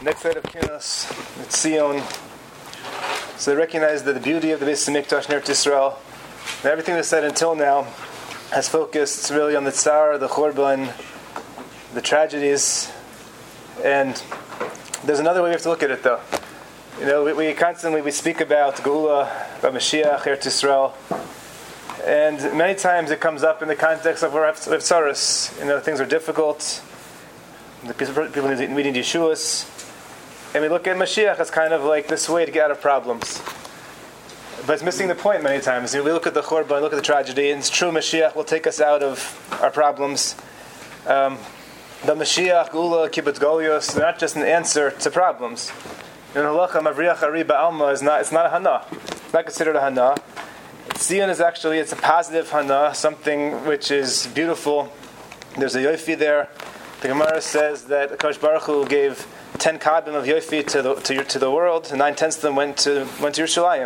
Next set of kinos, it's Sion. So they recognize that the beauty of the Beis Hamikdash in Eretz Yisrael, and everything that's said until now has focused really on the tsar, the churban, the tragedies, and there's another way we have to look at it though. You know, we constantly speak about Geula, about Mashiach, Eretz Yisrael, and many times it comes up in the context of where we have tsaros. You know, things are difficult, the people need Yeshuas, and we look at Mashiach as kind of like this way to get out of problems. But it's missing the point many times. You know, we look at the churban, look at the tragedy, and it's true Mashiach will take us out of our problems. The Mashiach, Geula, Kibbutz Golios, they're not just an answer to problems. In Halacha, Mavriach Ari Ba'alma it's not a hana. It's not considered a hana. Sion is actually, it's a positive hana, something which is beautiful. There's a yofi there. The Gemara says that Akash Baruch Hu gave 10 kabim of yofi to the world, and 9/10 of them went to Yerushalayim.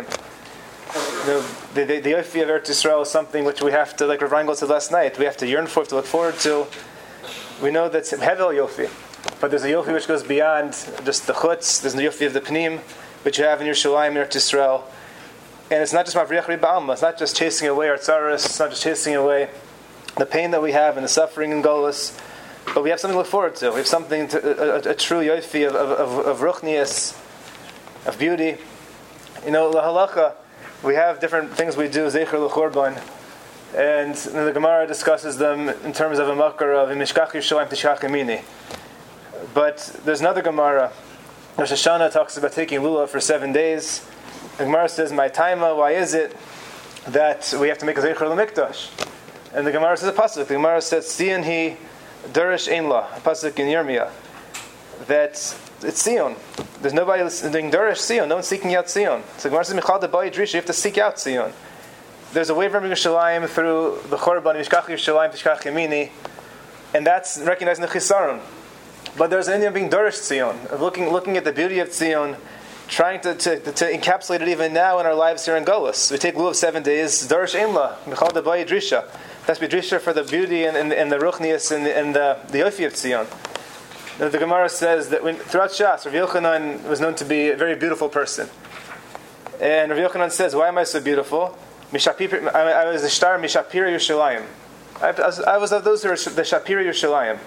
The yofi of Eretz Yisrael is something which we have to, like Rav Reingold said last night, we have to yearn for, to look forward to. We know that's Hevel yofi, but there's a yofi which goes beyond just the chutz. There's the yofi of the pnim, which you have in Yerushalayim, Eretz Yisrael. And it's not just Mavriach Ri Ba'alma. It's not just chasing away our tzaras. It's not just chasing away the pain that we have and the suffering in Golus. But we have something to look forward to. We have something, a true yofi of ruchnias, of beauty. You know, la halacha, we have different things we do, zecher l'churban, and the Gemara discusses them in terms of a makar of mishkach Yerushalayim tishkach yamini. But there's another Gemara. Rosh Hashanah talks about taking lulav for 7 days. The Gemara says, "My taima, why is it that we have to make a zecher l'mikdash?" And the Gemara says a pasuk. The Gemara says, "Tzion hi derish ein la," a pasuk in Yirmiyah, that it's Sion. There's nobody doing derish Sion. No one's seeking out Sion. So the Gemara says, "Michal de'bayit drisha," you have to seek out Sion. There's a way from Yerushalayim through the churban, mishkach Yerushalayim tishkach yamini, and that's recognizing the chisaron. But there's an Indian being derish Sion, of looking at the beauty of Sion, trying to encapsulate it even now in our lives here in Golus. We take lulav 7 days, derish ein la, michal de'bayit drisha. That's be drisha for the beauty and the ruchnias and the yofi of Sion. Now, the Gemara says that throughout Shas, Rav Yochanan was known to be a very beautiful person. And Rav Yochanan says, "Why am I so beautiful? I was the star Mishapir Yerushalayim. I was of those who were the Shapir Yerushalayim."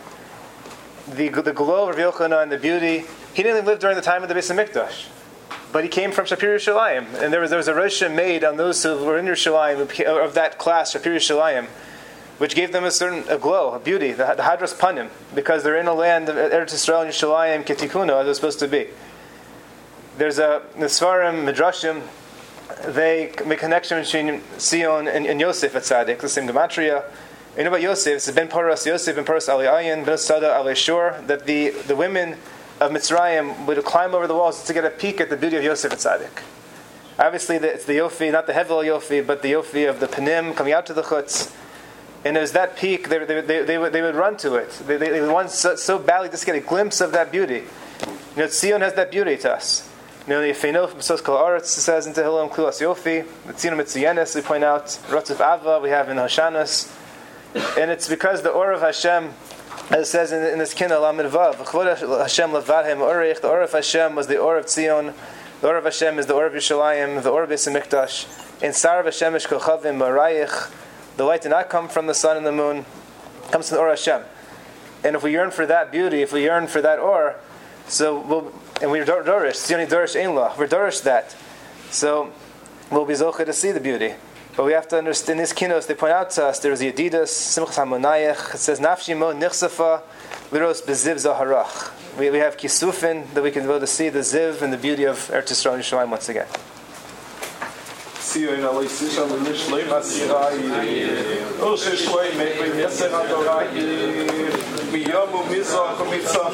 The glow of Rav Yochanan, the beauty. He didn't live during the time of the Beis Hamikdash, but he came from Shapir Yerushalayim, and there was a rosha made on those who were in Yerushalayim of that class, Shapir Yerushalayim, which gave them a glow, a beauty, the Hadras Panim, because they're in a land of Eretz Yisrael and Yerushalayim, Ketikuna, as it was supposed to be. There's the Svarim, Midrashim, they make a connection between Sion and Yosef at Tzaddik, the same gematria. You know about Yosef, it's Ben Paras Yosef, Ben Paras Ali Ayin, Ben Sada Ali Shur, that the women of Mitzrayim would climb over the walls to get a peek at the beauty of Yosef at Tzaddik. Obviously, it's the Yofi, not the Hevel Yofi, but the Yofi of the Panim coming out to the Chutz. And it was that peak, they would run to it. They want so badly just get a glimpse of that beauty. You know, Sion has that beauty to us. You know, the Yefeinof B'sos Kol Aretz says in Tehillim Klulas Yofi, the Tzino Mitzuyenes we point out, Rotzuf Ava we have in Hoshanas, and it's because the Or of Hashem, as it says in this Kinah Lamed Vav, Chvod Hashem Levadhem Orich, the Or of Hashem was the Or of Tzion, the Or of Hashem is the Or of Yerushalayim, the Or of Beis Hamikdash, in Sarav Hashem Esh Kochavim Marayich. The light did not come from the sun and the moon, it comes from the Or Hashem. And if we yearn for that beauty, if we yearn for that Or, and we're Dorish, Tziyoni Dorish Ein La, we're Dorish that. So we'll be Zocheh to see the beauty. But we have to understand, in these kinos, they point out to us, there's the Yedidas, Simchas HaMonayach, it says, Nafshi Mo Nichsafa, Liros Beziv Zaharach. We have Kisufin, that we can go to see the Ziv and the beauty of Eretz Yisrael and Yerushalayim once again. Sion alay sishal mishlei masirai o sheshlei me yeser adorai mi yom u mizrach